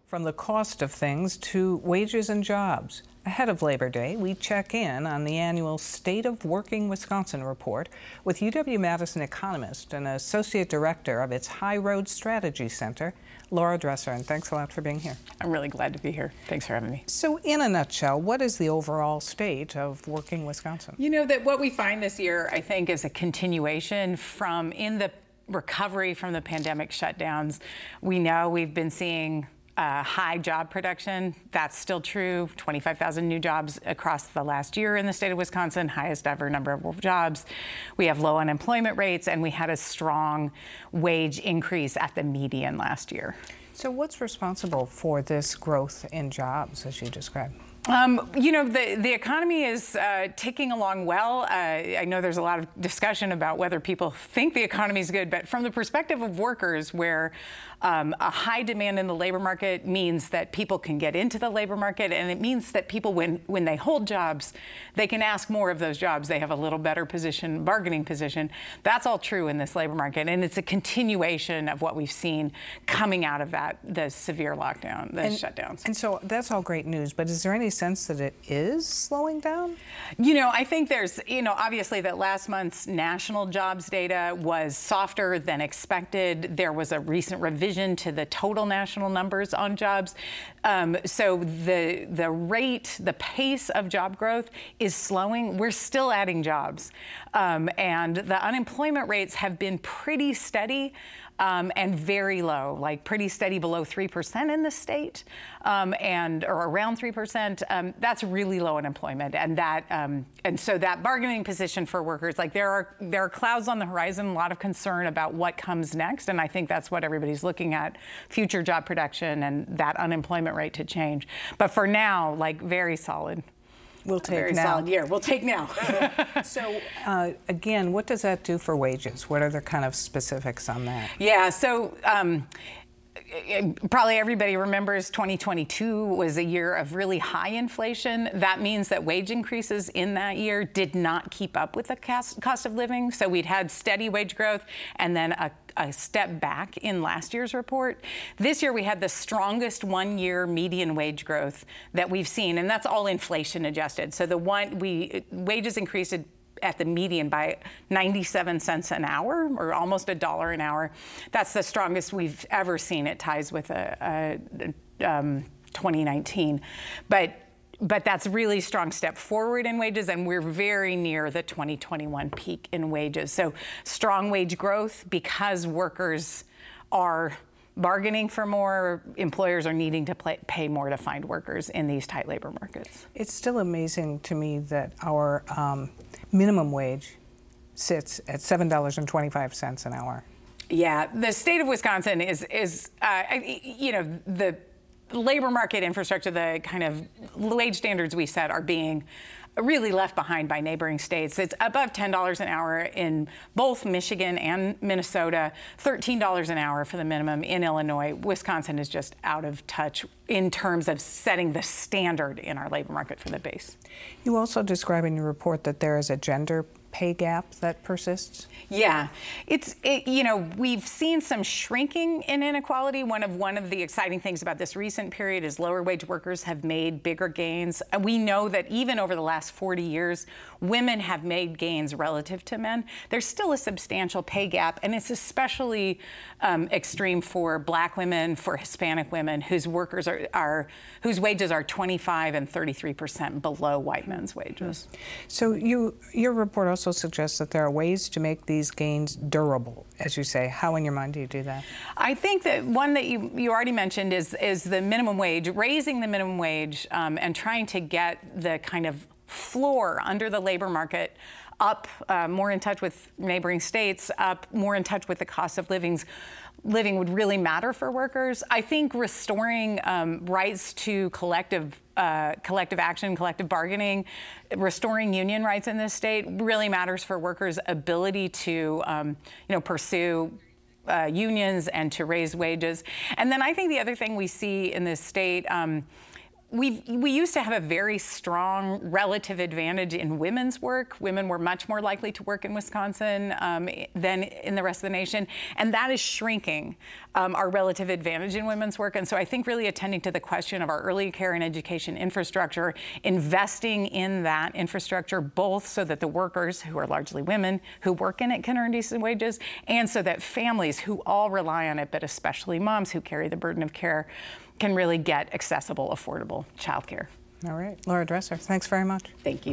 From the cost of things to wages and jobs. Ahead of Labor Day, we check in on the annual State of Working Wisconsin report with UW-Madison economist and associate director of its High Road Strategy Center, Laura Dresser. And thanks a lot for being here. I'm really glad to be here. Thanks for having me. So in a nutshell, what is the overall state of working Wisconsin? You know, that what we find this year, I think, is a continuation from in the recovery from the pandemic shutdowns. We know we've been seeing high job production. That's still true. 25,000 new jobs across the last year in the state of Wisconsin, highest ever number of jobs. We have low unemployment rates, and we had a strong wage increase at the median last year. So what's responsible for this growth in jobs, as you described? You know, the economy is ticking along well. I know there's a lot of discussion about whether people think the economy is good, but from the perspective of workers, where a high demand in the labor market means that people can get into the labor market, and it means that people, when they hold jobs, they can ask more of those jobs. They have a little better position, bargaining position. That's all true in this labor market, and it's a continuation of what we've seen coming out of that, the severe lockdown, the shutdowns. And so that's all great news, but is there any sense that it is slowing down? You know, I think there's, obviously that last month's national jobs data was softer than expected. There was a recent revision to the total national numbers on jobs. So the rate, the pace of job growth is slowing. We're still adding jobs. And the unemployment rates have been pretty steady. And very low, like pretty steady below 3% in the state, or around 3%. That's really low unemployment, and so that bargaining position for workers, like there are clouds on the horizon, a lot of concern about what comes next, and I think that's what everybody's looking at: future job production and that unemployment rate to change. But for now, like very solid. We'll take very now. Solid year. We'll take now. So again, what does that do for wages? What are the kind of specifics on that? Yeah, so probably everybody remembers 2022 was a year of really high inflation. That means that wage increases in that year did not keep up with the cost of living. So we'd had steady wage growth and then a step back in last year's report. This year we had the strongest one-year median wage growth that we've seen, and that's all inflation adjusted. So wages increased at the median by 97 cents an hour, or almost $1 an hour. That's the strongest we've ever seen. It ties with 2019. But that's a really strong step forward in wages, and we're very near the 2021 peak in wages. So strong wage growth because workers are bargaining for more, employers are needing to pay more to find workers in these tight labor markets. It's still amazing to me that our minimum wage sits at $7.25 an hour. Yeah, the state of Wisconsin is the labor market infrastructure, the kind of wage standards we set are being really left behind by neighboring states. It's above $10 an hour in both Michigan and Minnesota, $13 an hour for the minimum in Illinois. Wisconsin is just out of touch in terms of setting the standard in our labor market for the base. You also describe in your report that there is a gender pay gap that persists? Yeah, we've seen some shrinking in inequality. One of the exciting things about this recent period is lower wage workers have made bigger gains. We know that even over the last 40 years, women have made gains relative to men. There's still a substantial pay gap, and it's especially extreme for Black women, for Hispanic women, whose whose wages are 25 and 33% below white men's wages. So your report also suggests that there are ways to make these gains durable, as you say. How in your mind do you do that? I think that one that you already mentioned is the minimum wage, raising the minimum wage and trying to get the kind of floor under the labor market up, more in touch with neighboring states, up, more in touch with the cost of living would really matter for workers. I think restoring rights to collective action, collective bargaining, restoring union rights in this state really matters for workers' ability to, pursue unions and to raise wages. And then I think the other thing we see in this state We used to have a very strong relative advantage in women's work. Women were much more likely to work in Wisconsin than in the rest of the nation, and that is shrinking, our relative advantage in women's work. And so I think really attending to the question of our early care and education infrastructure, investing in that infrastructure, both so that the workers, who are largely women, who work in it can earn decent wages, and so that families who all rely on it, but especially moms who carry the burden of care, can really get accessible, affordable childcare. All right, Laura Dresser, thanks very much. Thank you.